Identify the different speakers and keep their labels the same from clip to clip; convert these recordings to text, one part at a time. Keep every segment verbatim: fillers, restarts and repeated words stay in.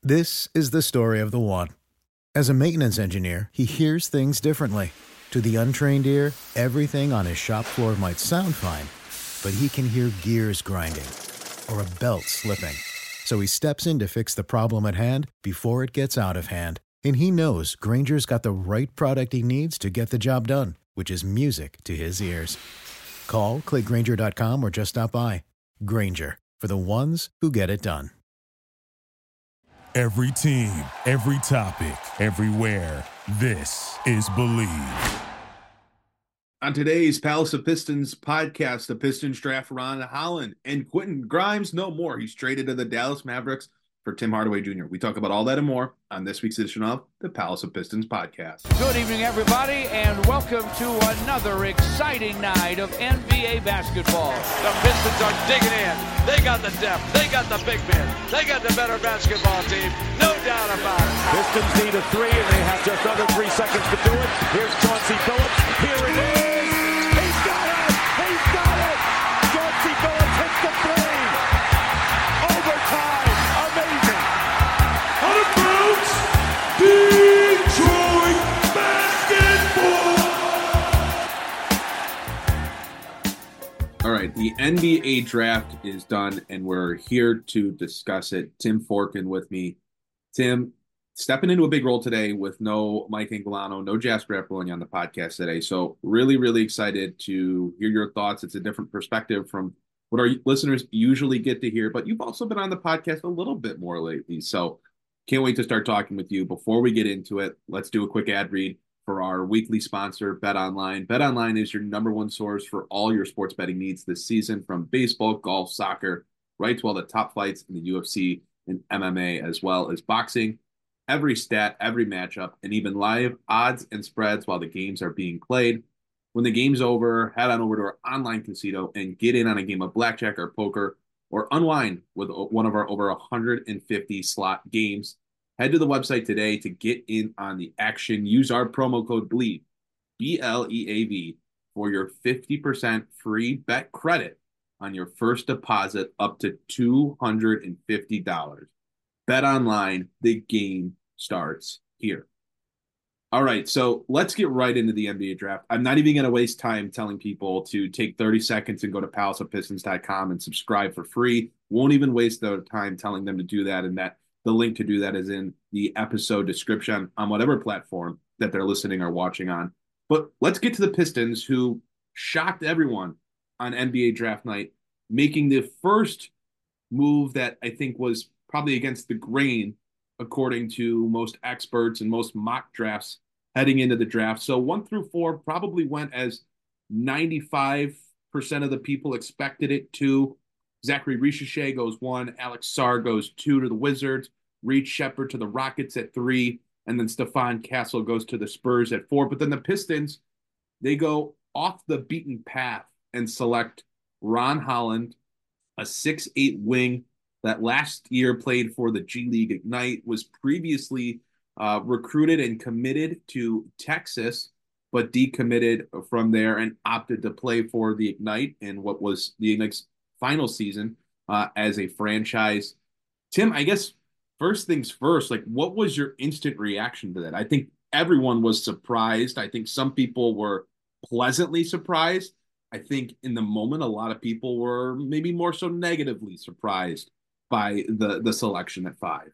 Speaker 1: This is the story of the one. As a maintenance engineer, he hears things differently. To the untrained ear, everything on his shop floor might sound fine, but he can hear gears grinding or a belt slipping. So he steps in to fix the problem at hand before it gets out of hand. And he knows Grainger's got the right product he needs to get the job done, which is music to his ears. Call, click Grainger dot com, or just stop by. Grainger, for the ones who get it done.
Speaker 2: Every team, every topic, everywhere. This is Believe.
Speaker 3: On today's Palace of Pistons podcast, the Pistons draft Ron Holland and Quentin Grimes no more. He's traded to the Dallas Mavericks for Tim Hardaway Junior We talk about all that and more on this week's edition of the Palace of Pistons podcast.
Speaker 4: Good evening, everybody, and welcome to another exciting night of N B A basketball.
Speaker 5: The Pistons are digging in. They got the depth. They got the big men. They got the better basketball team. No doubt about it.
Speaker 6: Pistons need a three, and they have just under three seconds to do it. Here's Chauncey Billups. Here it is. He's got it. He's got it. Chauncey Billups hits the three. Overtime. Amazing.
Speaker 2: Out of bounds, Detroit basketball.
Speaker 3: All right, the N B A draft is done, and we're here to discuss it. Tim Forkin with me. Tim, stepping into a big role today with no Mike Angelano, no Jasper Apollonia on the podcast today. So really, really excited to hear your thoughts. It's a different perspective from what our listeners usually get to hear, but you've also been on the podcast a little bit more lately. So can't wait to start talking with you. Before we get into it, let's do a quick ad read for our weekly sponsor, BetOnline. BetOnline is your number one source for all your sports betting needs this season, from baseball, golf, soccer, right to all the top fights in the U F C and M M A, as well as boxing. Every stat, every matchup, and even live odds and spreads while the games are being played. When the game's over, head on over to our online casino and get in on a game of blackjack or poker, or unwind with one of our over one hundred fifty slot games. Head to the website today to get in on the action. Use our promo code BLEAV, B L E A V, for your fifty percent free bet credit on your first deposit up to two hundred fifty dollars. Bet online, the game starts here. All right, so let's get right into the N B A draft. I'm not even going to waste time telling people to take thirty seconds and go to palace of pistons dot com and subscribe for free. Won't even waste their time telling them to do that, and that the link to do that is in the episode description on whatever platform that they're listening or watching on. But let's get to the Pistons, who shocked everyone on N B A draft night, making the first move that I think was probably against the grain, according to most experts and most mock drafts heading into the draft. So one through four probably went as ninety-five percent of the people expected it to. Zachary Richeche goes one, Alex Sarr goes two to the Wizards, Reed Shepherd to the Rockets at three, and then Stephon Castle goes to the Spurs at four. But then the Pistons, they go off the beaten path and select Ron Holland, a six eight wing that last year played for the G League Ignite, was previously uh, recruited and committed to Texas, but decommitted from there and opted to play for the Ignite in what was the Ignite's final season uh, as a franchise. Tim, I guess first things first, like, what was your instant reaction to that? I think everyone was surprised. I think some people were pleasantly surprised. I think in the moment, a lot of people were maybe more so negatively surprised by the the selection at five.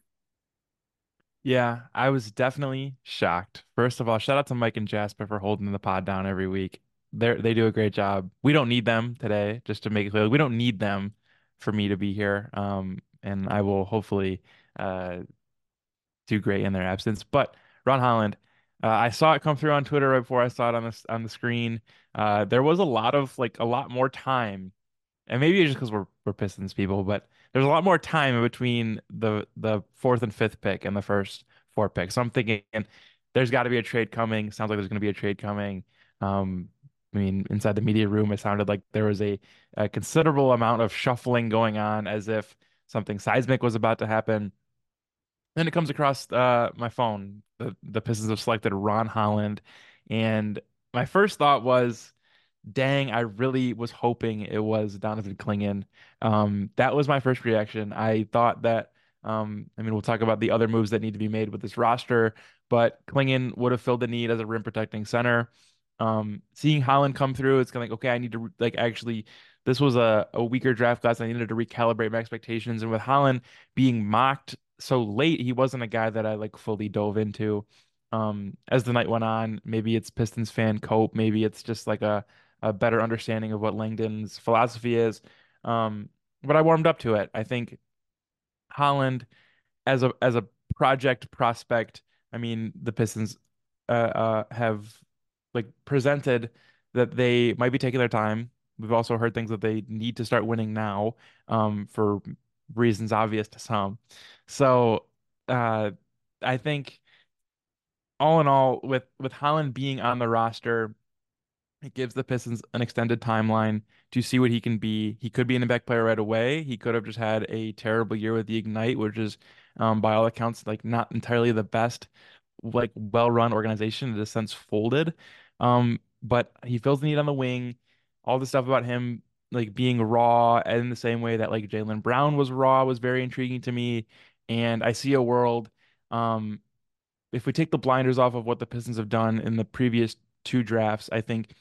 Speaker 7: Yeah, I was definitely shocked. First of all, shout out to Mike and Jasper for holding the pod down every week. They they do a great job. We don't need them today, just to make it clear. We don't need them for me to be here. Um, and I will hopefully uh do great in their absence. But Ron Holland, uh, I saw it come through on Twitter right before I saw it on the on the screen. Uh, there was a lot of like a lot more time, and maybe it's just because we're we're Pistons people, but there's a lot more time in between the the fourth and fifth pick and the first four picks. So I'm thinking there's got to be a trade coming. Sounds like there's going to be a trade coming. Um, I mean, inside the media room, it sounded like there was a, a considerable amount of shuffling going on, as if something seismic was about to happen. Then it comes across uh, my phone. The, the Pistons have selected Ron Holland. And my first thought was, dang, I really was hoping it was Donovan Clingan. Um, that was my first reaction. I thought that Um, I mean, we'll talk about the other moves that need to be made with this roster, but Klingon would have filled the need as a rim protecting center. Um, seeing Holland come through, it's kind of like, okay, I need to like actually, this was a, a weaker draft class. I needed to recalibrate my expectations. And with Holland being mocked so late, he wasn't a guy that I like fully dove into. Um, as the night went on, maybe it's Pistons fan cope, maybe it's just like a, a better understanding of what Langdon's philosophy is. Um, but I warmed up to it. I think Holland as a as a project prospect, I mean, the Pistons uh, uh have like presented that they might be taking their time. We've also heard things that they need to start winning now, um, for reasons obvious to some. So, uh, I think all in all, with with Holland being on the roster, it gives the Pistons an extended timeline to see what he can be. He could be an impact player right away. He could have just had a terrible year with the Ignite, which is, um, by all accounts, like not entirely the best, like well-run organization. In a sense, folded. Um, but he fills the need on the wing. All the stuff about him, like being raw, and in the same way that like Jaylen Brown was raw, was very intriguing to me. And I see a world, um, if we take the blinders off of what the Pistons have done in the previous two drafts, I think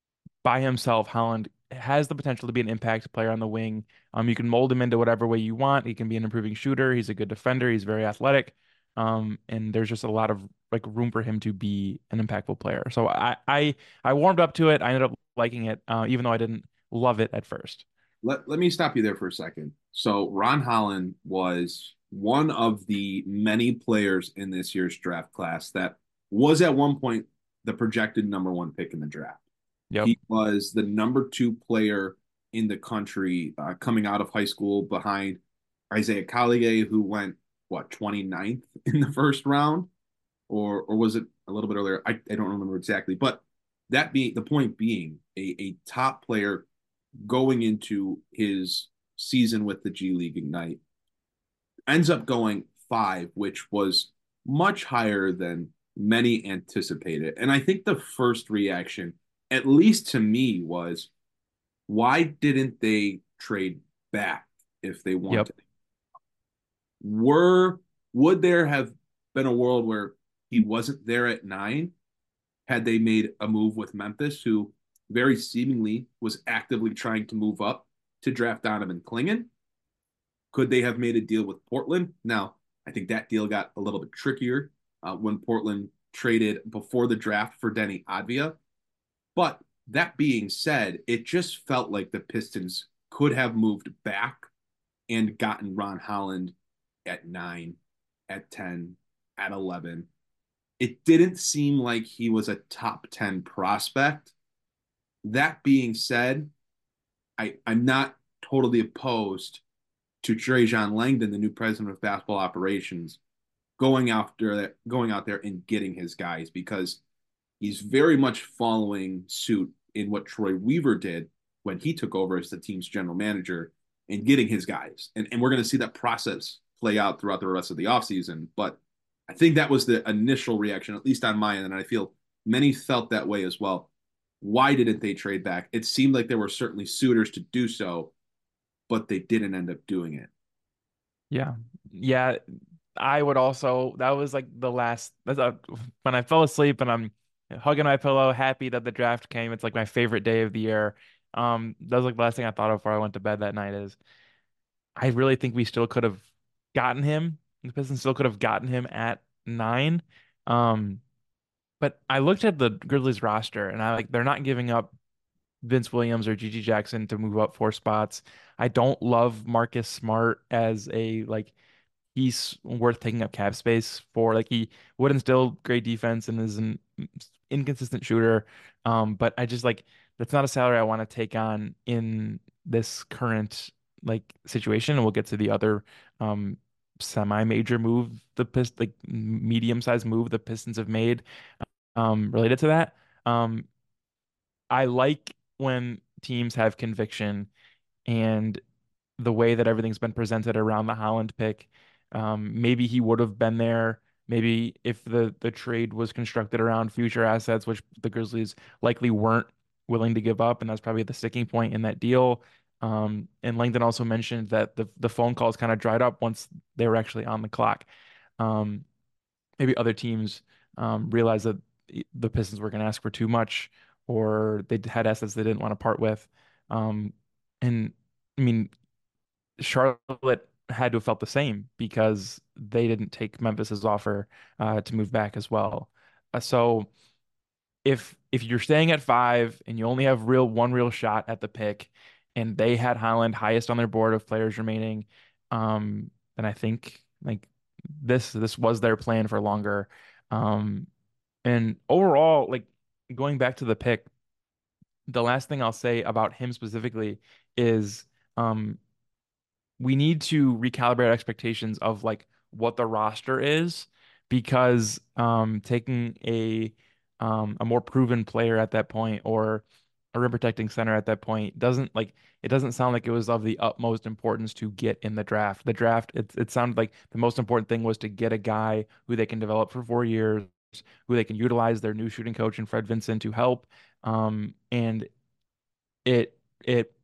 Speaker 7: by himself, Holland has the potential to be an impact player on the wing. Um, you can mold him into whatever way you want. He can be an improving shooter. He's a good defender. He's very athletic. Um, and there's just a lot of like room for him to be an impactful player. So I I I warmed up to it. I ended up liking it, uh, even though I didn't love it at first.
Speaker 3: Let let me stop you there for a second. So Ron Holland was one of the many players in this year's draft class that was at one point the projected number one pick in the draft.
Speaker 7: Yep.
Speaker 3: He was the number two player in the country uh, coming out of high school behind Isaiah Collier, who went, what, twenty-ninth in the first round? Or or was it a little bit earlier? I, I don't remember exactly. But that being the point being a, a top player going into his season with the G League Ignite ends up going five, which was much higher than many anticipated. And I think the first reaction, at least to me, was why didn't they trade back if they wanted?
Speaker 7: Yep.
Speaker 3: Were would there have been a world where he wasn't there at nine had they made a move with Memphis, who very seemingly was actively trying to move up to draft Donovan Clingan? Could they have made a deal with Portland? Now, I think that deal got a little bit trickier uh, when Portland traded before the draft for Denny Advia. But that being said, it just felt like the Pistons could have moved back and gotten Ron Holland at nine, at ten, at eleven. It didn't seem like he was a top ten prospect. That being said, I, I'm not totally opposed to Trajan Langdon, the new president of basketball operations, going after going out there and getting his guys, because he's very much following suit in what Troy Weaver did when he took over as the team's general manager and getting his guys. And, and we're going to see that process play out throughout the rest of the offseason. But I think that was the initial reaction, at least on my end. And I feel many felt that way as well. Why didn't they trade back? It seemed like there were certainly suitors to do so, but they didn't end up doing it.
Speaker 7: Yeah. Yeah. I would also, that was like the last, that's a, when I fell asleep and I'm hugging my pillow, happy that the draft came. It's like my favorite day of the year. Um, that was like the last thing I thought of before I went to bed that night is I really think we still could have gotten him. The Pistons still could have gotten him at nine. Um, but I looked at the Grizzlies roster and I like, they're not giving up Vince Williams or Gigi Jackson to move up four spots. I don't love Marcus Smart as a like he's worth taking up cap space for. Like he would instill great defense and is an inconsistent shooter. Um, but I just like that's not a salary I want to take on in this current like situation. And we'll get to the other um semi-major move, the Pist like medium-sized move the Pistons have made um related to that. Um, I like when teams have conviction and the way that everything's been presented around the Holland pick. Um, maybe he would have been there. Maybe if the the trade was constructed around future assets, which the Grizzlies likely weren't willing to give up, and that's probably the sticking point in that deal. Um, and Langdon also mentioned that the the phone calls kind of dried up once they were actually on the clock. Um, maybe other teams um, realized that the Pistons were going to ask for too much, or they had assets they didn't want to part with. Um, and I mean, Charlotte had to have felt the same because they didn't take Memphis's offer uh, to move back as well. Uh, so if if you're staying at five and you only have real one real shot at the pick, and they had Holland highest on their board of players remaining, um, then I think like this this was their plan for longer. Um, and overall, like going back to the pick, the last thing I'll say about him specifically is um we need to recalibrate expectations of like what the roster is because um taking a um a more proven player at that point or a rim protecting center at that point doesn't like it doesn't sound like it was of the utmost importance to get in the draft. The draft it it sounded like the most important thing was to get a guy who they can develop for four years, who they can utilize their new shooting coach and Fred Vinson to help. Um and it it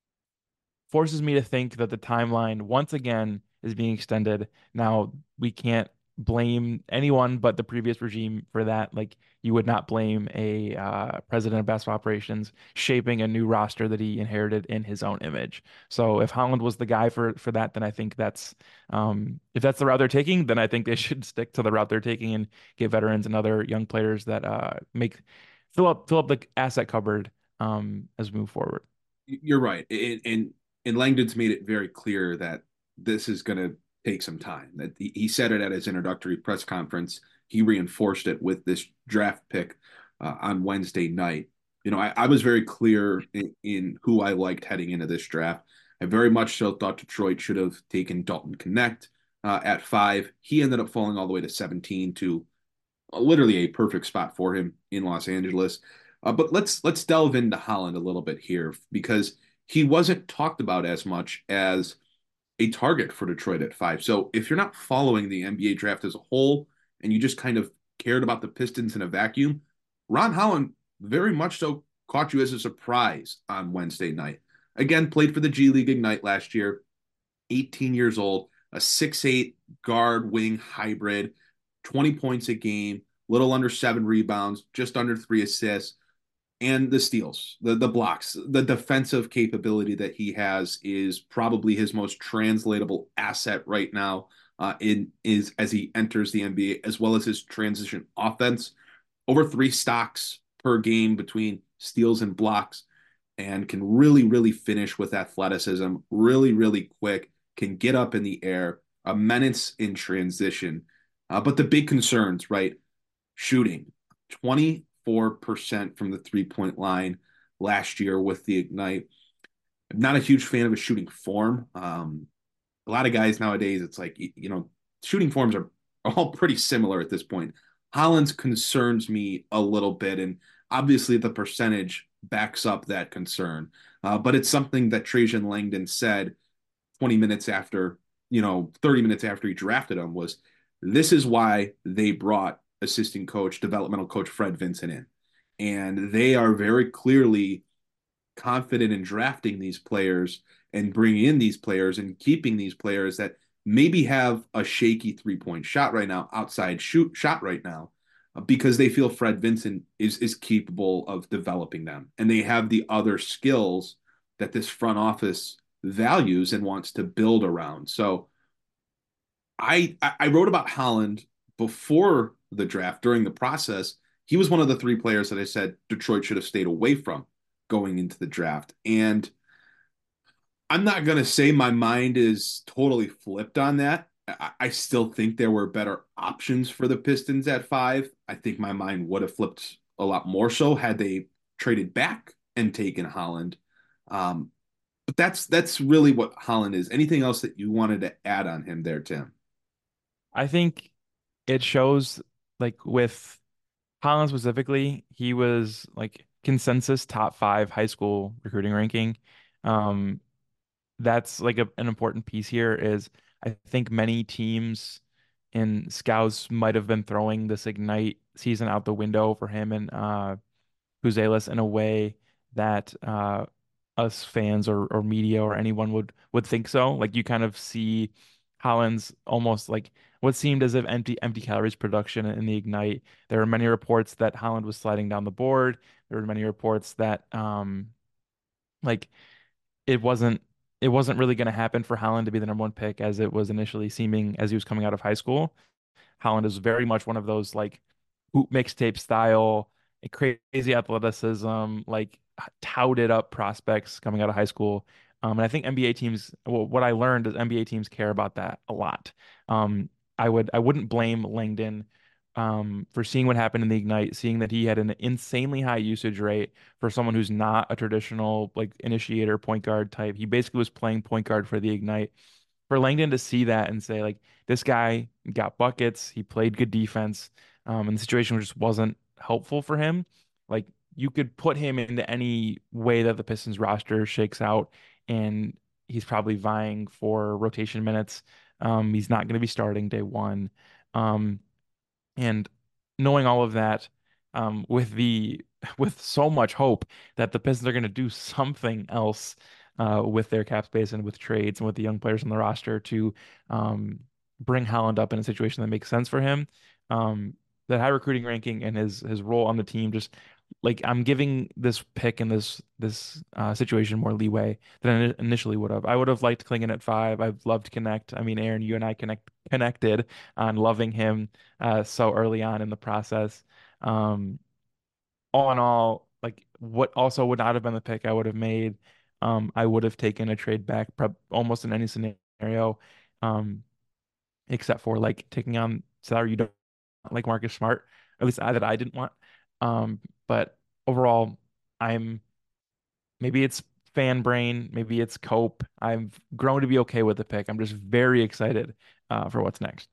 Speaker 7: forces me to think that the timeline once again is being extended. Now, we can't blame anyone but the previous regime for that. Like, you would not blame a uh, president of basketball operations shaping a new roster that he inherited in his own image. So, if Holland was the guy for for that, then I think that's um, if that's the route they're taking, then I think they should stick to the route they're taking and get veterans and other young players that uh, make fill up fill up the asset cupboard um, as we move forward.
Speaker 3: You're right. And, and and Langdon's made it very clear that this is going to take some time. That he said it at his introductory press conference. He reinforced it with this draft pick uh, on Wednesday night. You know, I, I was very clear in, in who I liked heading into this draft. I very much so thought Detroit should have taken Dalton Knecht uh, at five. He ended up falling all the way to seventeen, to literally a perfect spot for him in Los Angeles. Uh, but let's let's delve into Holland a little bit here because he wasn't talked about as much as a target for Detroit at five. So if you're not following the N B A draft as a whole and you just kind of cared about the Pistons in a vacuum, Ron Holland very much so caught you as a surprise on Wednesday night. Again, played for the G League Ignite last year, eighteen years old, a six eight guard wing hybrid, twenty points a game, little under seven rebounds, just under three assists. And the steals, the the blocks, the defensive capability that he has is probably his most translatable asset right now. Uh, in is as he enters the N B A, as well as his transition offense, over three stocks per game between steals and blocks, and can really really finish with athleticism, really really quick, can get up in the air, a menace in transition. Uh, but the big concerns, right? Shooting, twenty four percent from the three-point line last year with the Ignite. I'm not a huge fan of a shooting form. Um, a lot of guys nowadays, it's like, you know, shooting forms are, are all pretty similar at this point. Holland's concerns me a little bit, and obviously the percentage backs up that concern. Uh, but it's something that Trajan Langdon said twenty minutes after, you know, thirty minutes after he drafted him was, this is why they brought assistant coach, developmental coach Fred Vinson in. And they are very clearly confident in drafting these players and bringing in these players and keeping these players that maybe have a shaky three-point shot right now, outside shoot shot right now, because they feel Fred Vinson is is capable of developing them. And they have the other skills that this front office values and wants to build around. So I I wrote about Holland before the draft, during the process. He was one of the three players that I said Detroit should have stayed away from going into the draft. And I'm not going to say my mind is totally flipped on that. I, I still think there were better options for the Pistons at five. I think my mind would have flipped a lot more so had they traded back and taken Holland. Um, but that's that's really what Holland is. Anything else that you wanted to add on him there, Tim?
Speaker 7: I think it shows like with Holland specifically, he was like consensus top five high school recruiting ranking. Um, that's like a, an important piece here is I think many teams and scouts might have been throwing this Ignite season out the window for him and uh Puzelis in a way that uh us fans or or media or anyone would would think so. Like you kind of see Holland's almost like what seemed as if empty empty calories production in the Ignite. There were many reports that Holland was sliding down the board. There were many reports that um like it wasn't it wasn't really going to happen for Holland to be the number one pick as it was initially seeming as he was coming out of high school. Holland is very much one of those like hoop mixtape style, crazy athleticism, like touted up prospects coming out of high school. Um, and I think N B A teams, well, what I learned is N B A teams care about that a lot. Um, I would I wouldn't blame Langdon um, for seeing what happened in the Ignite, seeing that he had an insanely high usage rate for someone who's not a traditional like initiator point guard type. He basically was playing point guard for the Ignite. For Langdon to see that and say like this guy got buckets, he played good defense, um, and the situation just wasn't helpful for him. Like you could put him into any way that the Pistons roster shakes out, and he's probably vying for rotation minutes. Um, he's not going to be starting day one. Um, and knowing all of that, um, with the with so much hope that the Pistons are going to do something else uh, with their cap space and with trades and with the young players on the roster to um, bring Holland up in a situation that makes sense for him. Um, that high recruiting ranking and his his role on the team just like I'm giving this pick and this this uh, situation more leeway than I initially would have. I would have liked Klingon at five. I've loved Connect. I mean, Aaron, you and I connect connected on loving him uh, so early on in the process. Um, all in all, like what also would not have been the pick I would have made. Um, I would have taken a trade back prob almost in any scenario, um, except for like taking on salary you don't like Marcus Smart, at least I that I didn't want. Um, but overall, I'm maybe it's fan brain, maybe it's cope. I've grown to be okay with the pick. I'm just very excited uh, for what's next.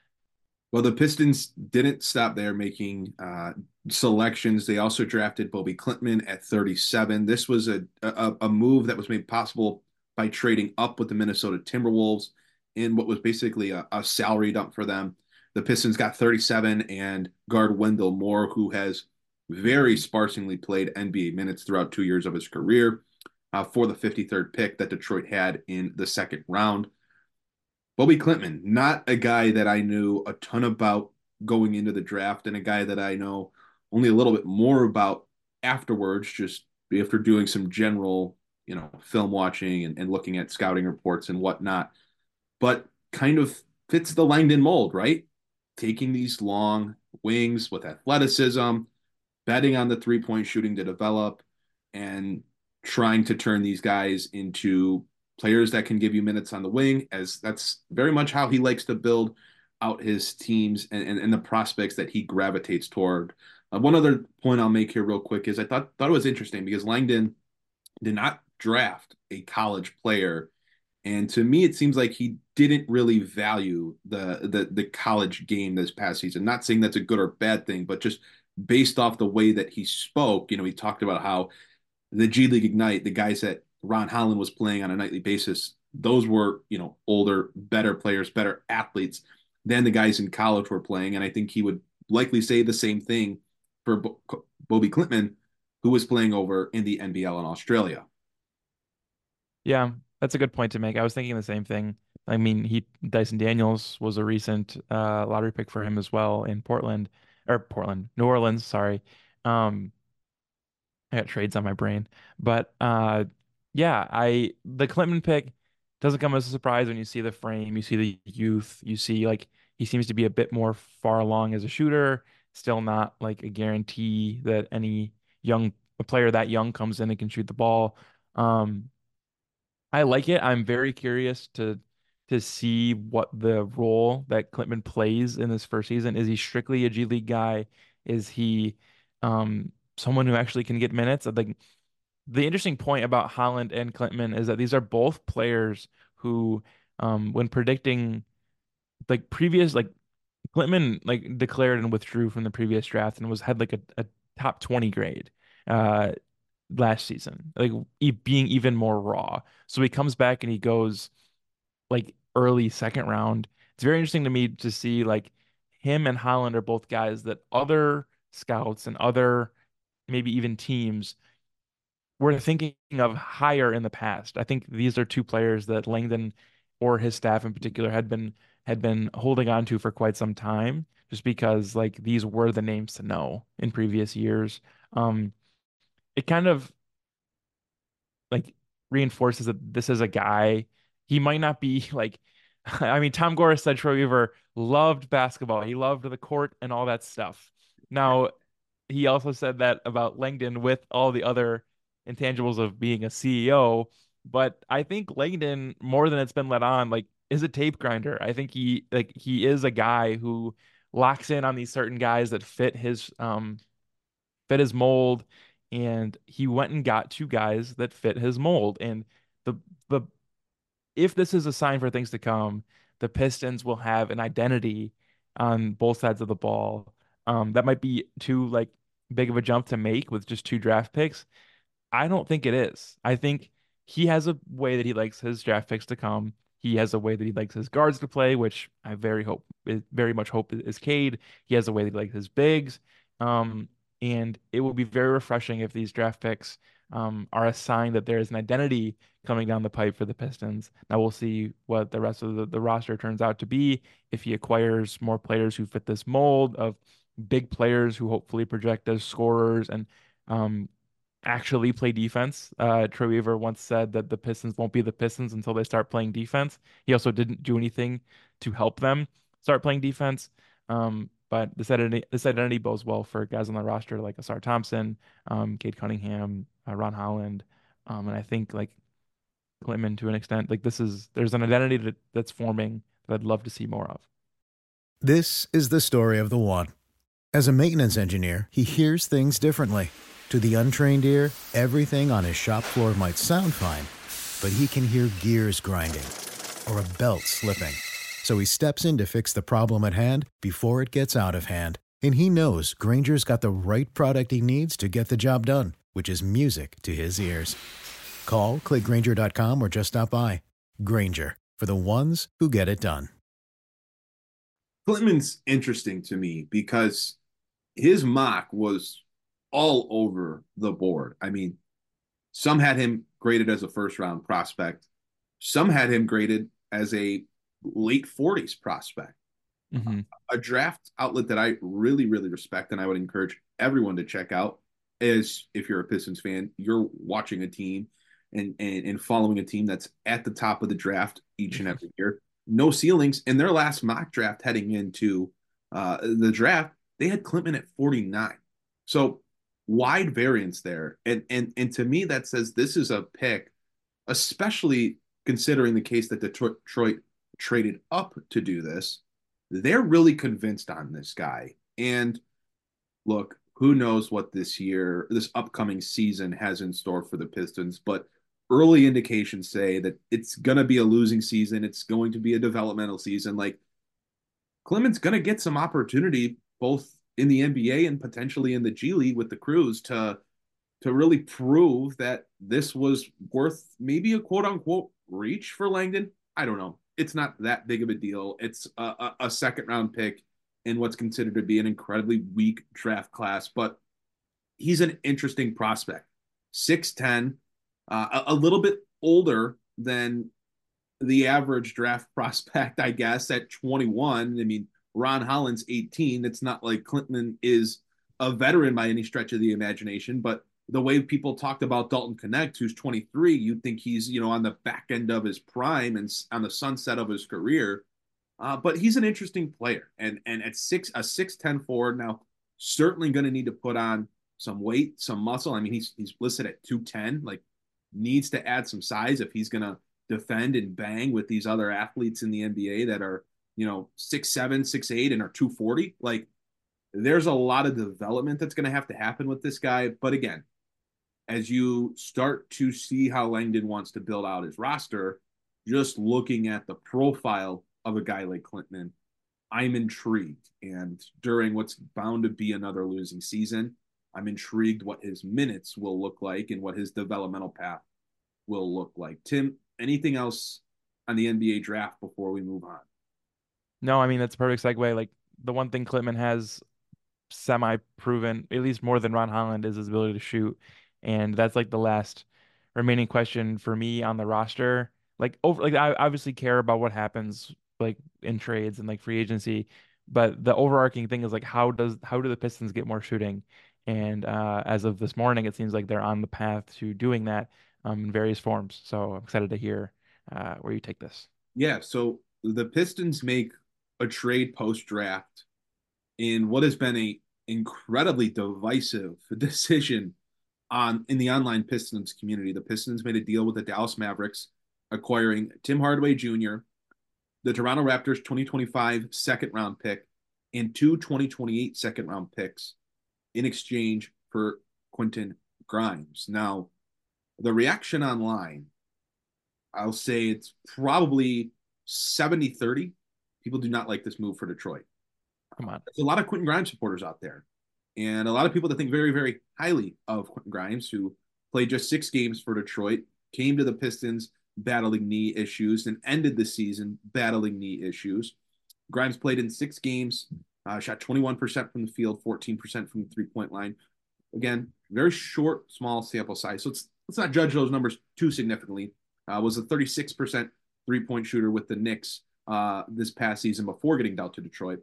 Speaker 3: Well, the Pistons didn't stop there making uh, selections. They also drafted Bobby Klintman at thirty-seven. This was a, a a move that was made possible by trading up with the Minnesota Timberwolves in what was basically a, a salary dump for them. The Pistons got thirty-seven and guard Wendell Moore, who has very sparsely played N B A minutes throughout two years of his career, uh, for the fifty-third pick that Detroit had in the second round. Bobby Klintman, not a guy that I knew a ton about going into the draft, and a guy that I know only a little bit more about afterwards, just after doing some general, you know, film watching and, and looking at scouting reports and whatnot. But kind of fits the Langdon mold, right? Taking these long wings with athleticism, betting on the three point shooting to develop, and trying to turn these guys into players that can give you minutes on the wing, as that's very much how he likes to build out his teams and, and, and the prospects that he gravitates toward. Uh, one other point I'll make here real quick is I thought thought it was interesting because Langdon did not draft a college player. And to me, it seems like he didn't really value the, the the college game this past season. Not saying that's a good or bad thing, but just based off the way that he spoke, you know, he talked about how the G League Ignite, the guys that Ron Holland was playing on a nightly basis, those were, you know, older, better players, better athletes than the guys in college were playing. And I think he would likely say the same thing for Bo- Bobby Klintman, who was playing over in the N B L in Australia.
Speaker 7: Yeah, that's a good point to make. I was thinking the same thing. I mean, he Dyson Daniels was a recent uh, lottery pick for him as well in Portland or Portland, New Orleans, sorry. Um, I got trades on my brain. But uh yeah, I the Clinton pick doesn't come as a surprise when you see the frame, you see the youth, you see like he seems to be a bit more far along as a shooter, still not like a guarantee that any young a player that young comes in and can shoot the ball. Um I like it. I'm very curious to to see what the role that Clintman plays in this first season. Is he strictly a G League guy? Is he um someone who actually can get minutes? Like the interesting point about Holland and Clintman is that these are both players who, um, when predicting like previous, like Clintman like declared and withdrew from the previous draft and was had like a, a top twenty grade uh last season, like e being even more raw. So he comes back and he goes like early second round. It's very interesting to me to see like him and Holland are both guys that other scouts and other maybe even teams were thinking of higher in the past. I think these are two players that Langdon or his staff in particular had been had been holding on to for quite some time, just because like these were the names to know in previous years. Um, it kind of like reinforces that this is a guy. He might not be like, I mean, Tom Gora said Troy Weaver loved basketball. He loved the court and all that stuff. Now, he also said that about Langdon with all the other intangibles of being a C E O. But I think Langdon, more than it's been let on, like is a tape grinder. I think he like he is a guy who locks in on these certain guys that fit his um fit his mold, and he went and got two guys that fit his mold. And the the if this is a sign for things to come, the Pistons will have an identity on both sides of the ball. Um, that might be too like big of a jump to make with just two draft picks. I don't think it is. I think he has a way that he likes his draft picks to come. He has a way that he likes his guards to play, which I very hope, very much hope is Cade. He has a way that he likes his bigs. Um, and it will be very refreshing if these draft picks um, are a sign that there is an identity coming down the pipe for the Pistons. Now we'll see what the rest of the, the roster turns out to be if he acquires more players who fit this mold of big players who hopefully project as scorers and um, actually play defense. Uh, Troy Weaver once said that the Pistons won't be the Pistons until they start playing defense. He also didn't do anything to help them start playing defense. Um, but this identity, this identity bodes well for guys on the roster like Asar Thompson, um, Cade Cunningham, uh, Ron Holland, um, and I think like Klintman to an extent. Like this is there's an identity that, that's forming that I'd love to see more of.
Speaker 1: This is the story of the one. As a maintenance engineer, he hears things differently. To the untrained ear, everything on his shop floor might sound fine, but he can hear gears grinding or a belt slipping. So he steps in to fix the problem at hand before it gets out of hand. And he knows Grainger's got the right product he needs to get the job done, which is music to his ears. Call, click Grainger dot com, or just stop by. Grainger, for the ones who get it done.
Speaker 3: Klintman's interesting to me because his mock was all over the board. I mean, some had him graded as a first round prospect. Some had him graded as a late forties prospect.
Speaker 7: Mm-hmm.
Speaker 3: A draft outlet that I really, really respect and I would encourage everyone to check out is if you're a Pistons fan, you're watching a team and, and, and following a team that's at the top of the draft each and every year. No ceilings. In their last mock draft heading into uh, the draft, they had Klintman at forty-nine. So wide variance there. And, and, and to me, that says this is a pick, especially considering the case that Detroit, Detroit traded up to do this. They're really convinced on this guy. And look, who knows what this year, this upcoming season has in store for the Pistons, but early indications say that it's going to be a losing season. It's going to be a developmental season. Like Clement's going to get some opportunity both in the N B A and potentially in the G League with the Crews to to really prove that this was worth maybe a quote unquote reach for Langdon. I don't know. It's not that big of a deal. It's a, a, a second round pick in what's considered to be an incredibly weak draft class, but he's an interesting prospect. six ten, uh, a, a little bit older than the average draft prospect, I guess, at twenty-one. I mean, Ron Holland's eighteen. It's not like Klintman is a veteran by any stretch of the imagination, but the way people talked about Dalton Knecht, who's twenty-three, you'd think he's, you know, on the back end of his prime and on the sunset of his career. Uh, but he's an interesting player. And and at six, a six ten forward now, certainly going to need to put on some weight, some muscle. I mean, he's he's listed at two ten, like needs to add some size if he's going to defend and bang with these other athletes in the N B A that are, you know, six seven, six eight, and are two forty. Like, there's a lot of development that's going to have to happen with this guy. But again, as you start to see how Langdon wants to build out his roster, just looking at the profile of a guy like Klintman, I'm intrigued. And during what's bound to be another losing season, I'm intrigued what his minutes will look like and what his developmental path will look like. Tim, anything else on the N B A draft before we move on?
Speaker 7: No, I mean, that's a perfect segue. Like, the one thing Klintman has semi-proven, at least more than Ron Holland, is his ability to shoot. And that's like the last remaining question for me on the roster. Like over, like I obviously care about what happens like in trades and like free agency, but the overarching thing is like how does how do the Pistons get more shooting? And uh, as of this morning, it seems like they're on the path to doing that um, in various forms. So I'm excited to hear uh, where you take this.
Speaker 3: Yeah, so the Pistons make a trade post draft in what has been a incredibly divisive decision on in the online Pistons community. The Pistons made a deal with the Dallas Mavericks, acquiring Tim Hardaway Junior, the Toronto Raptors twenty twenty-five second round pick, and two twenty twenty-eight second round picks in exchange for Quentin Grimes. Now, the reaction online, I'll say it's probably seventy thirty. People do not like this move for Detroit.
Speaker 7: Come on.
Speaker 3: There's a lot of Quentin Grimes supporters out there, and a lot of people that think very, very highly of Quentin Grimes, who played just six games for Detroit, came to the Pistons battling knee issues, and ended the season battling knee issues. Grimes played in six games, uh, shot twenty-one percent from the field, fourteen percent from the three-point line. Again, very short, small sample size. So let's, let's not judge those numbers too significantly. Uh, was a thirty-six percent three-point shooter with the Knicks uh, this past season before getting dealt to Detroit.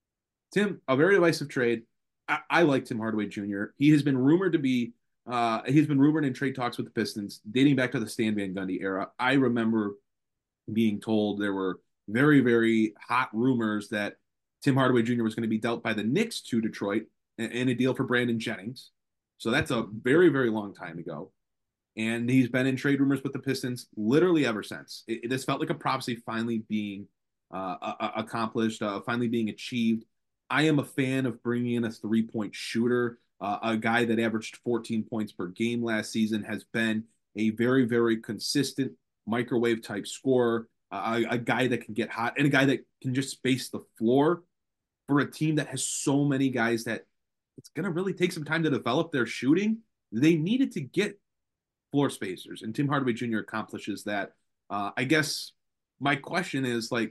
Speaker 3: Tim, a very divisive trade. I, I like Tim Hardaway Junior He has been rumored to be, uh, he's been rumored in trade talks with the Pistons dating back to the Stan Van Gundy era. I remember being told there were very, very hot rumors that Tim Hardaway Junior was going to be dealt by the Knicks to Detroit in, in a deal for Brandon Jennings. So that's a very, very long time ago. And he's been in trade rumors with the Pistons literally ever since. It, it, this felt like a prophecy finally being uh, uh, accomplished, uh, finally being achieved. I am a fan of bringing in a three-point shooter, uh, a guy that averaged fourteen points per game last season, has been a very, very consistent microwave-type scorer, uh, a, a guy that can get hot, and a guy that can just space the floor for a team that has so many guys that it's going to really take some time to develop their shooting. They needed to get floor spacers, and Tim Hardaway Junior accomplishes that. Uh, I guess my question is, like,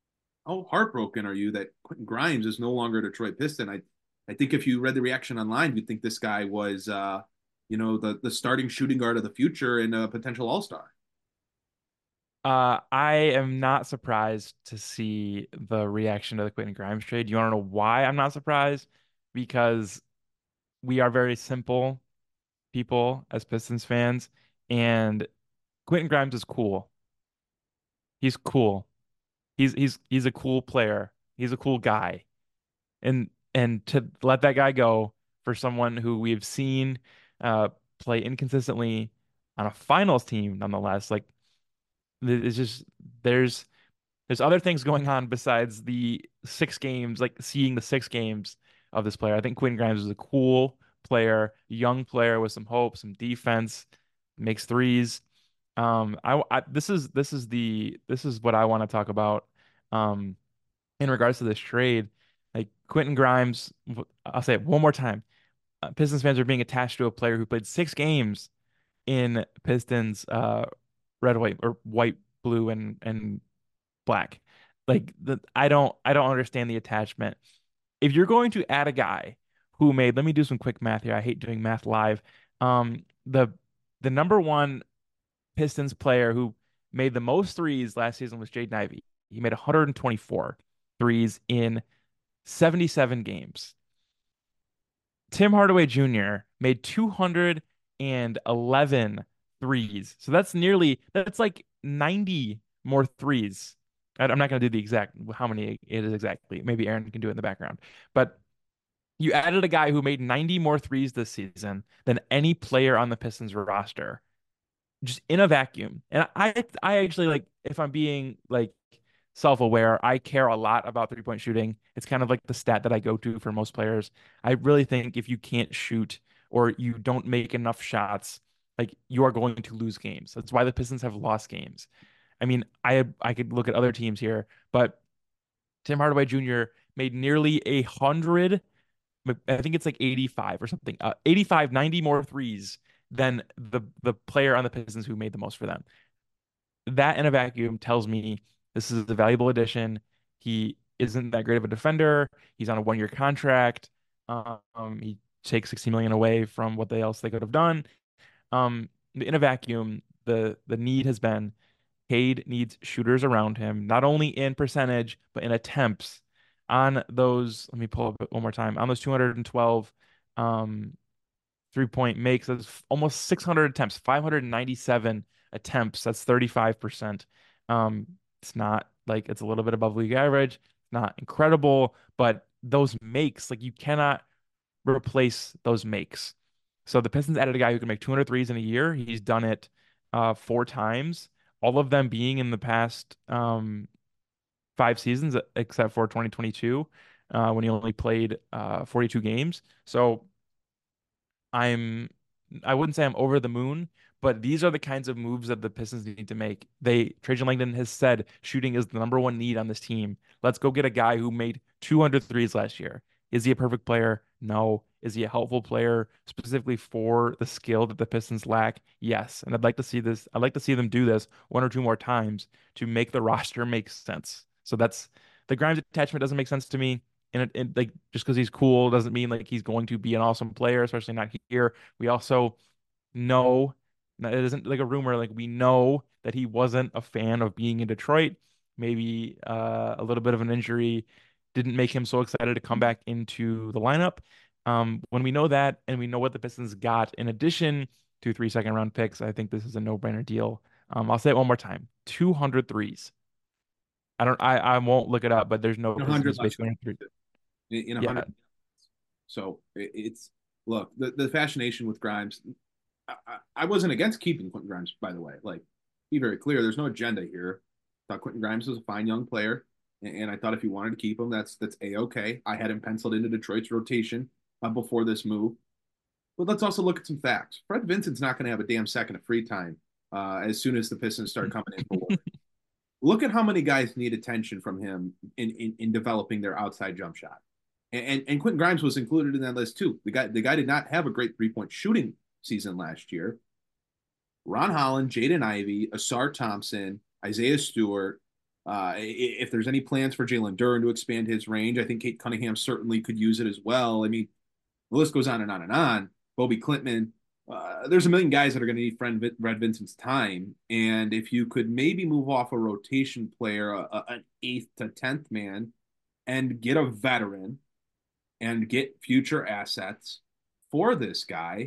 Speaker 3: how heartbroken are you that Quentin Grimes is no longer a Detroit Piston? I, I think if you read the reaction online, you'd think this guy was, uh, you know, the the starting shooting guard of the future and a potential all-star.
Speaker 7: Uh, I am not surprised to see the reaction to the Quentin Grimes trade. You want to know why I'm not surprised? Because we are very simple people as Pistons fans, and Quentin Grimes is cool. He's cool. He's he's he's a cool player. He's a cool guy. And and to let that guy go for someone who we've seen uh play inconsistently on a finals team nonetheless, like it's just there's there's other things going on besides the six games, like seeing the six games of this player. I think Quentin Grimes is a cool player, young player with some hope, some defense, makes threes. Um, I, I this is this is the this is what I want to talk about. Um, in regards to this trade, like Quentin Grimes, I'll say it one more time. Uh, Pistons fans are being attached to a player who played six games in Pistons, uh, red, white, or white, blue, and and black. Like the I don't I don't understand the attachment. If you're going to add a guy who made, let me do some quick math here. I hate doing math live. Um, the the number one Pistons player who made the most threes last season was Jaden Ivey. He made one hundred twenty-four threes in seventy-seven games. Tim Hardaway Junior made two hundred eleven threes. So that's nearly, that's like ninety more threes. I- I'm not going to do the exact, how many it is exactly. Maybe Aaron can do it in the background. But you added a guy who made ninety more threes this season than any player on the Pistons roster, just in a vacuum. And I, I actually, like, if I'm being like self-aware, I care a lot about three-point shooting. It's kind of like the stat that I go to for most players. I really think if you can't shoot or you don't make enough shots, like you are going to lose games. That's why the Pistons have lost games. I mean, I I could look at other teams here, but Tim Hardaway Junior made nearly a hundred, I think it's like eighty-five or something, uh, eighty-five, ninety more threes than the the player on the Pistons who made the most for them. That in a vacuum tells me this is a valuable addition. He isn't that great of a defender. He's on a one-year contract. Um, he takes sixty million away from what they else they could have done. Um, in a vacuum, the the need has been Cade needs shooters around him, not only in percentage, but in attempts. On those, let me pull up it one more time. On those two hundred twelve um, three-point makes, that's almost six hundred attempts, five hundred ninety-seven attempts. That's thirty-five percent. Um, it's not like it's a little bit above league average. Not incredible, but those makes, like you cannot replace those makes. So the Pistons added a guy who can make two hundred threes in a year. He's done it uh, four times, all of them being in the past um, five seasons, except for twenty twenty-two, uh, when he only played uh, forty-two games. So I'm, I wouldn't say I'm over the moon, but these are the kinds of moves that the Pistons need to make. They, Trajan Langdon has said shooting is the number one need on this team. Let's go get a guy who made two hundred threes last year. Is he a perfect player? No. Is he a helpful player specifically for the skill that the Pistons lack? Yes. And I'd like to see this. I'd like to see them do this one or two more times to make the roster make sense. So that's the Grimes attachment doesn't make sense to me. And it, it, like just because he's cool doesn't mean like he's going to be an awesome player, especially not here. We also know it isn't like a rumor. Like we know that he wasn't a fan of being in Detroit. Maybe uh, a little bit of an injury didn't make him so excited to come back into the lineup. Um, when we know that and we know what the Pistons got in addition to three second round picks, I think this is a no-brainer deal. Um, I'll say it one more time: two hundred threes. I don't. I I won't look it up, but there's no Pistons based on three.
Speaker 3: In a
Speaker 7: Yeah.
Speaker 3: hundred. So it's look the the fascination with Grimes. I, I, I wasn't against keeping Quentin Grimes, by the way. Like, be very clear. There's no agenda here. I thought Quentin Grimes was a fine young player, and, and I thought if you wanted to keep him, that's that's a okay. I had him penciled into Detroit's rotation uh, before this move. But let's also look at some facts. Fred Vincent's not going to have a damn second of free time uh, as soon as the Pistons start coming in for work. Look at how many guys need attention from him in, in, in developing their outside jump shot. And, and and Quentin Grimes was included in that list too. The guy the guy did not have a great three-point shooting season last year. Ron Holland, Jaden Ivey, Asar Thompson, Isaiah Stewart. Uh, if there's any plans for Jalen Duren to expand his range, I think Kate Cunningham certainly could use it as well. I mean, the list goes on and on and on. Bobby Klintman. Uh, there's a million guys that are going to need Fred Vincent's time. And if you could maybe move off a rotation player, a, a, an eighth to tenth man, and get a veteran and get future assets for this guy,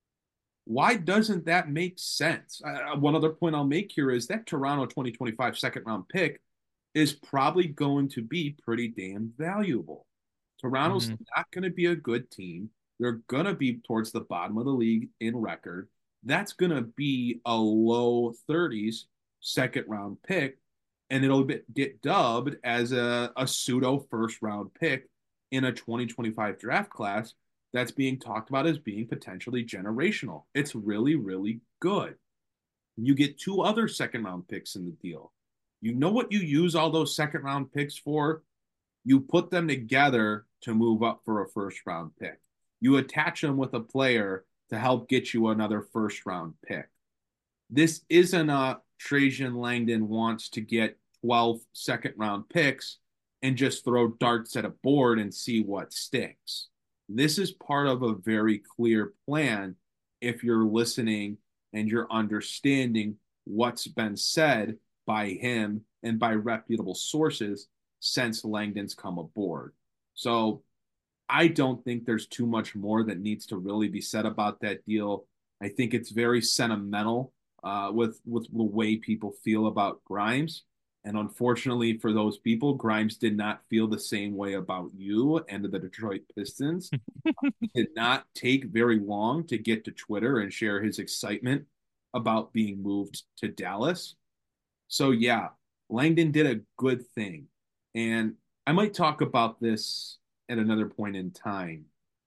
Speaker 3: why doesn't that make sense? Uh, one other point I'll make here is that Toronto twenty twenty-five second round pick is probably going to be pretty damn valuable. Toronto's mm-hmm. not going to be a good team. They're going to be towards the bottom of the league in record. That's going to be a low thirties second round pick, and it'll be, get dubbed as a, a pseudo first round pick in a twenty twenty-five draft class that's being talked about as being potentially generational. It's really, really good. You get two other second round picks in the deal. You know what you use all those second round picks for? You put them together to move up for a first round pick. You attach them with a player to help get you another first round pick. This isn't a Trajan Langdon wants to get twelve second round picks and just throw darts at a board and see what sticks. This is part of a very clear plan if you're listening and you're understanding what's been said by him and by reputable sources since Langdon's come aboard. So I don't think there's too much more that needs to really be said about that deal. I think it's very sentimental uh, with, with the way people feel about Grimes. And unfortunately for those people, Grimes did not feel the same way about you and the Detroit Pistons. It did not take very long to get to Twitter and share his excitement about being moved to Dallas. So yeah, Langdon did a good thing. And I might talk about this at another point in time.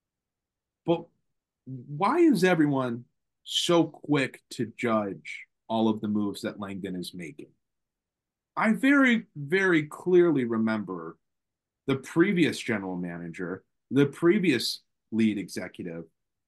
Speaker 3: But why is everyone so quick to judge all of the moves that Langdon is making? I very, very clearly remember the previous general manager, the previous lead executive,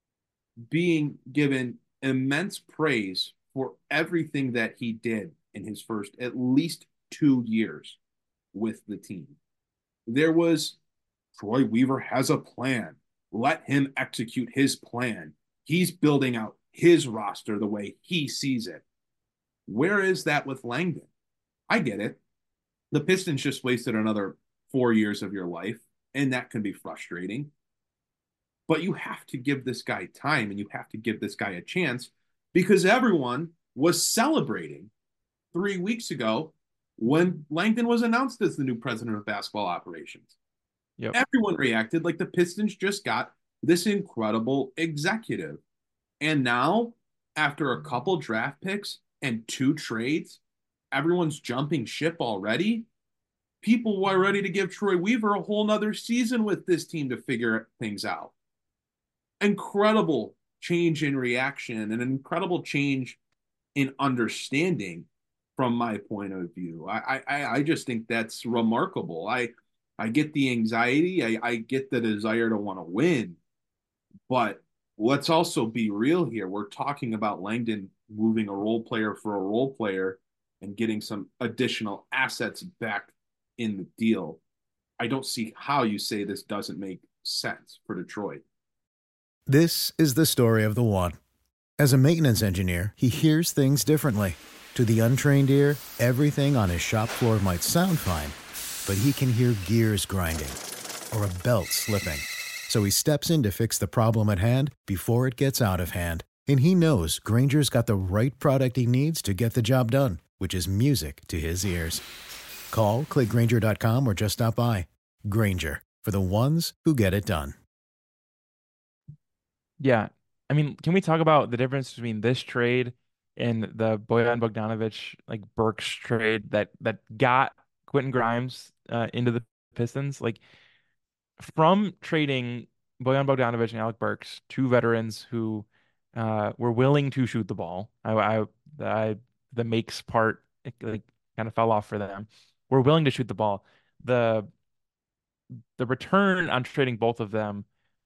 Speaker 3: being given immense praise for everything that he did in his first at least two years with the team. There was, Troy Weaver has a plan. Let him execute his plan. He's building out his roster the way he sees it. Where is that with Langdon? I get it. The Pistons just wasted another four years of your life, and that can be frustrating. But you have to give this guy time, and you have to give this guy a chance, because everyone was celebrating three weeks ago when Langdon was announced as the new president of basketball operations.
Speaker 7: Yep.
Speaker 3: Everyone reacted like the Pistons just got this incredible executive. And now, after a couple draft picks and two trades, everyone's jumping ship already. People were ready to give Troy Weaver a whole nother season with this team to figure things out. Incredible change in reaction and an incredible change in understanding from my point of view. I I, I just think that's remarkable. I I get the anxiety. I, I get the desire to want to win. But let's also be real here. We're talking about Langdon moving a role player for a role player and getting some additional assets back in the deal. I don't see how you say this doesn't make sense for Detroit.
Speaker 1: This is the story of the one. As a maintenance engineer, he hears things differently. To the untrained ear, everything on his shop floor might sound fine, but he can hear gears grinding or a belt slipping. So he steps in to fix the problem at hand before it gets out of hand. And he knows Grainger's got the right product he needs to get the job done, which is music to his ears. Call, click Grainger dot com, or just stop by. Grainger, for the ones who get it done.
Speaker 7: Yeah. I mean, can we talk about the difference between this trade and the Bojan Bogdanovic, like Burks trade that that got Quentin Grimes uh, into the Pistons? Like, from trading Bojan Bogdanovic and Alec Burks, two veterans who uh, were willing to shoot the ball. I, I, I the makes part it, like kind of fell off for them. We're willing to shoot the ball. The the return on trading both of them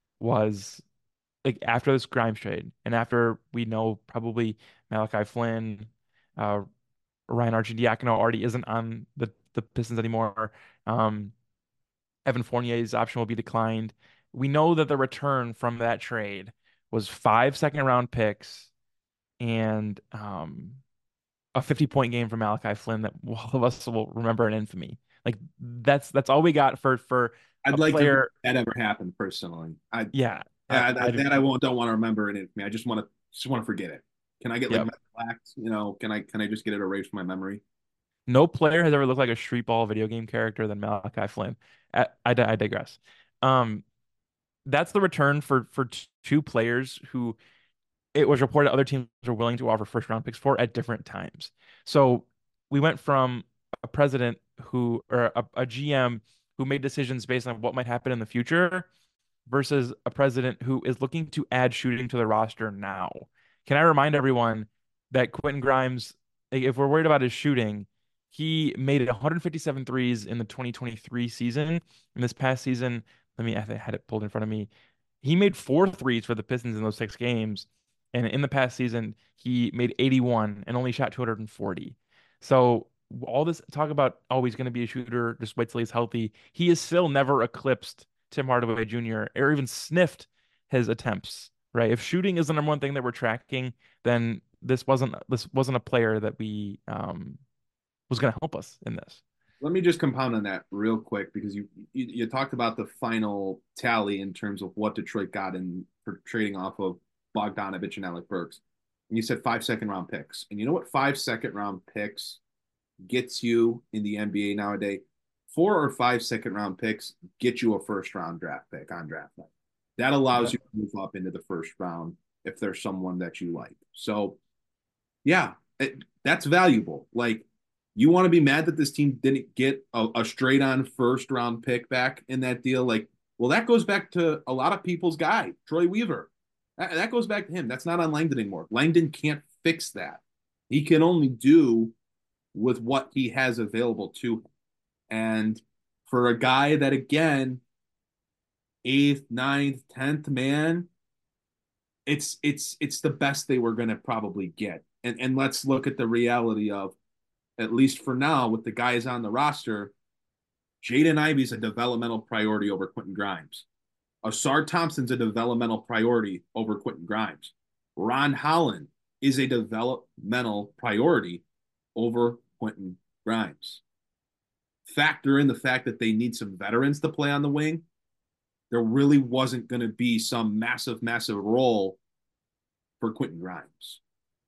Speaker 7: was like after this Grimes trade, and after we know probably Malachi Flynn, uh, Ryan Arcidiacono already isn't on the the Pistons anymore. Um, Evan Fournier's option will be declined. We know that the return from that trade was five second round picks and um, a fifty point game from Malachi Flynn that all of us will remember in infamy. Like that's that's all we got for for
Speaker 3: I'd
Speaker 7: a
Speaker 3: like
Speaker 7: player.
Speaker 3: to that ever happened personally. I
Speaker 7: Yeah,
Speaker 3: yeah,
Speaker 7: I,
Speaker 3: that,
Speaker 7: I,
Speaker 3: that I won't don't want to remember in infamy. I just want to just want to forget it. Can I get like
Speaker 7: Yep.
Speaker 3: mental act? You know, can I can I just get it erased from my memory?
Speaker 7: No player has ever looked like a street ball video game character than Malachi Flynn. I, I, I digress. Um, that's the return for for t- two players who it was reported other teams were willing to offer first round picks for at different times. So we went from a president who or a, a G M who made decisions based on what might happen in the future versus a president who is looking to add shooting to the roster now. Can I remind everyone that Quentin Grimes, like, if we're worried about his shooting, he made one hundred fifty-seven threes in the twenty twenty-three season. In this past season, let me, I had it pulled in front of me. He made four threes for the Pistons in those six games. And in the past season, he made eighty-one and only shot two hundred forty. So all this talk about, oh, he's going to be a shooter, just wait till he's healthy. He has still never eclipsed Tim Hardaway Junior or even sniffed his attempts, right? If shooting is the number one thing that we're tracking, then this wasn't this wasn't a player that we um was going to help us in this.
Speaker 3: Let me just compound on that real quick because you, you you talked about the final tally in terms of what Detroit got in for trading off of Bogdanovic and Alec Burks. And you said five second round picks. And you know what five second round picks gets you in the N B A nowadays? Four or five second round picks get you a first round draft pick on draft night. That allows yeah. you to move up into the first round if there's someone that you like. So, yeah, it, that's valuable. Like, you want to be mad that this team didn't get a, a straight on first round pick back in that deal? Like, well, that goes back to a lot of people's guy, Troy Weaver. That, that goes back to him. That's not on Langdon anymore. Langdon can't fix that. He can only do with what he has available to him. And for a guy that, again, eighth, ninth, tenth man, it's it's it's the best they were going to probably get. And and let's look at the reality of, at least for now, with the guys on the roster, Jaden Ivey's a developmental priority over Quentin Grimes. Asar Thompson's a developmental priority over Quentin Grimes. Ron Holland is a developmental priority over Quentin Grimes. Factor in the fact that they need some veterans to play on the wing. There really wasn't going to be some massive, massive role for Quentin Grimes.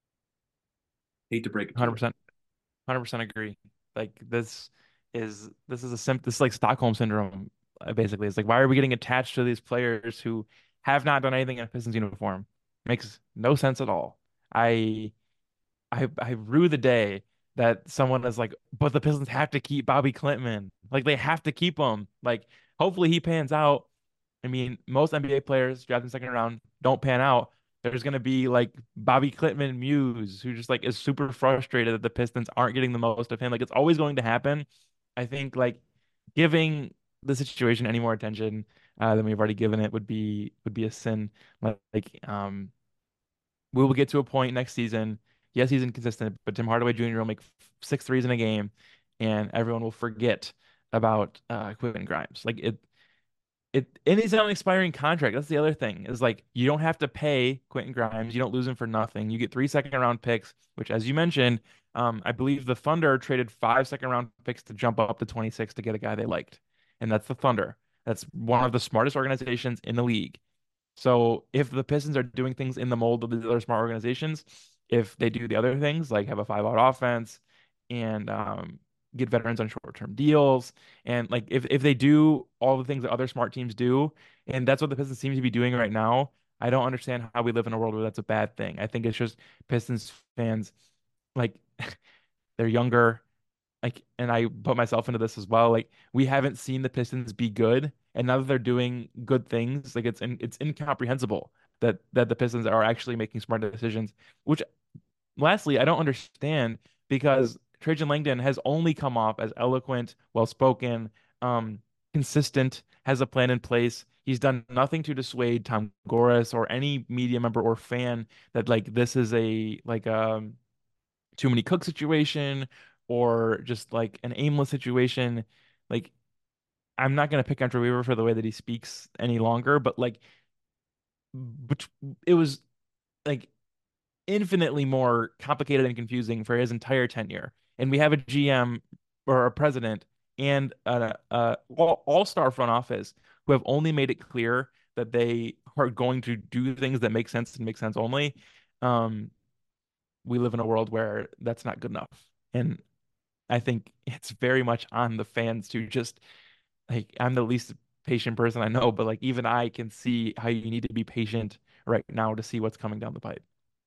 Speaker 3: Hate to break it to
Speaker 7: one hundred percent. one hundred percent agree. Like this is this is a sim this is like Stockholm syndrome, uh, basically. It's like, why are we getting attached to these players who have not done anything in a Pistons uniform? Makes no sense at all. I I I rue the day that someone is like, but the Pistons have to keep Bobby Klintman. Like they have to keep him. Like hopefully he pans out. I mean, most N B A players drafted in the second round don't pan out. There's gonna be like Bobby Klintman Muse, who just like is super frustrated that the Pistons aren't getting the most of him. Like it's always going to happen. I think like giving the situation any more attention uh, than we've already given it would be would be a sin. Like, like um we will get to a point next season. Yes, he's inconsistent, but Tim Hardaway Junior will make six threes in a game, and everyone will forget about uh, Quentin Grimes. Like it, it, and he's on an expiring contract. That's the other thing is like you don't have to pay Quentin Grimes. You don't lose him for nothing. You get three second round picks, which, as you mentioned, um, I believe the Thunder traded five second round picks to jump up to twenty-six to get a guy they liked, and that's the Thunder. That's one of the smartest organizations in the league. So if the Pistons are doing things in the mold of the other smart organizations, if they do the other things like have a five out offense and um, get veterans on short term deals, and like if if they do all the things that other smart teams do, and that's what the Pistons seem to be doing right now, I don't understand how we live in a world where that's a bad thing. I think it's just Pistons fans like they're younger, like, and I put myself into this as well. Like, we haven't seen the Pistons be good, and now that they're doing good things, like it's in, it's incomprehensible that that the Pistons are actually making smart decisions. Which, lastly, I don't understand because Trajan Langdon has only come off as eloquent, well-spoken, um, consistent, has a plan in place. He's done nothing to dissuade Tom Gores or any media member or fan that like this is a like um too many cook situation or just like an aimless situation. Like, I'm not gonna pick on Troy Weaver for the way that he speaks any longer, but like, but it was like infinitely more complicated and confusing for his entire tenure. And we have a G M or a president and a, a all, all-star front office who have only made it clear that they are going to do things that make sense and make sense only. Um, we live in a world where that's not good enough. And I think it's very much on the fans to just like, I'm the least patient person I know, but like even I can see how you need to be patient right now to see what's coming down the pipe.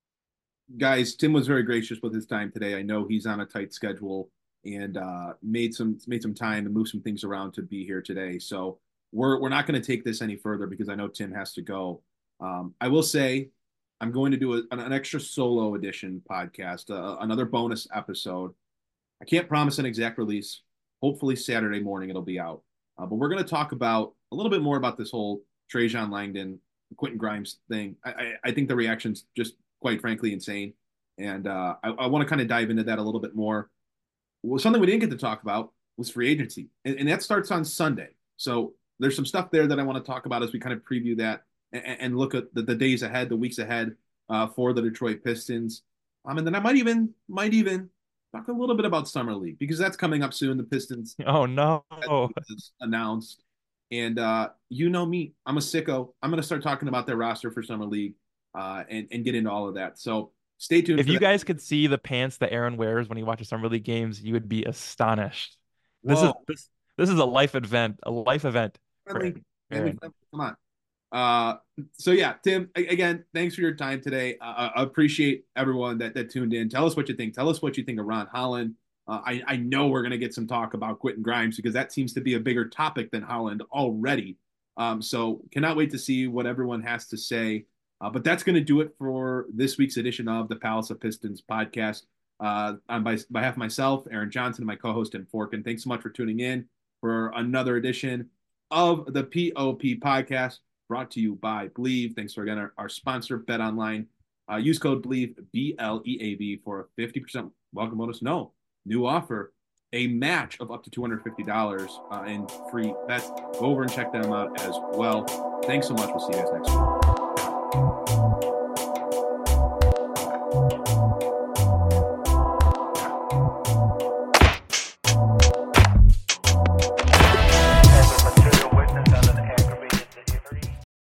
Speaker 3: Guys, Tim was very gracious with his time today. I know he's on a tight schedule and uh, made some made some time to move some things around to be here today. So we're we're not going to take this any further because I know Tim has to go. Um, I will say I'm going to do a, an extra solo edition podcast, uh, another bonus episode. I can't promise an exact release. Hopefully Saturday morning it'll be out. Uh, but we're going to talk about a little bit more about this whole Trajan Langdon, Quentin Grimes thing. I, I, I think the reaction's just quite frankly insane. And uh, I, I want to kind of dive into that a little bit more. Well, something we didn't get to talk about was free agency. And, and that starts on Sunday. So there's some stuff there that I want to talk about as we kind of preview that and, and look at the, the days ahead, the weeks ahead uh, for the Detroit Pistons. Um, and then I might even, might even talk a little bit about Summer League because that's coming up soon. The Pistons
Speaker 7: Oh no.
Speaker 3: announced. And uh, you know me, I'm a sicko. I'm going to start talking about their roster for Summer League uh, and, and get into all of that. So stay tuned.
Speaker 7: If
Speaker 3: for
Speaker 7: you
Speaker 3: that.
Speaker 7: guys could see the pants that Aaron wears when he watches Summer League games, you would be astonished. This is
Speaker 3: Whoa.
Speaker 7: this this is a life event, a life event for
Speaker 3: Friendly,
Speaker 7: Aaron.
Speaker 3: friendly, come on. Uh, so yeah, Tim, again, thanks for your time today. Uh, I appreciate everyone that, that tuned in. Tell us what you think. Tell us what you think of Ron Holland. Uh, I, I know we're going to get some talk about Quentin Grimes because that seems to be a bigger topic than Holland already. Um, so cannot wait to see what everyone has to say. Uh, but that's going to do it for this week's edition of the Palace of Pistons podcast. Uh, on by, by behalf of myself, Aaron Johnson, and my co-host, Tim Forkin, thanks so much for tuning in for another edition of the P O P podcast brought to you by Believe. Thanks for again our, our sponsor, Bet Online. Uh, use code Believe, B L E A V, for a fifty percent welcome bonus. No, new offer, a match of up to two hundred fifty dollars uh, in free bets. Go over and check them out as well. Thanks so much. We'll see you guys next week.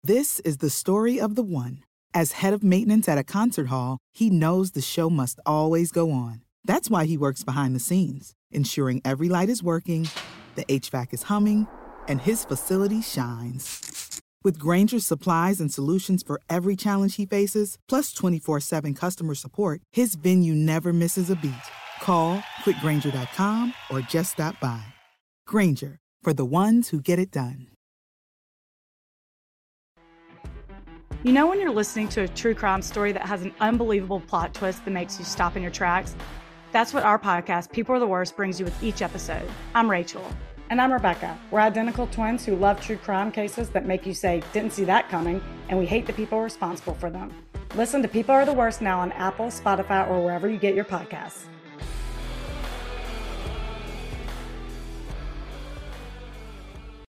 Speaker 8: This is the story of the one. As head of maintenance at a concert hall, he knows the show must always go on. That's why he works behind the scenes, ensuring every light is working, the H V A C is humming, and his facility shines. With Grainger's supplies and solutions for every challenge he faces, plus twenty-four seven customer support, his venue never misses a beat. Call quick grainger dot com or just stop by. Grainger, for the ones who get it done.
Speaker 9: You know when you're listening to a true crime story that has an unbelievable plot twist that makes you stop in your tracks? That's what our podcast, People Are the Worst, brings you with each episode. I'm Rachel.
Speaker 10: And I'm Rebecca. We're identical twins who love true crime cases that make you say, didn't see that coming, and we hate the people responsible for them. Listen to People Are the Worst now on Apple, Spotify, or wherever you get your podcasts.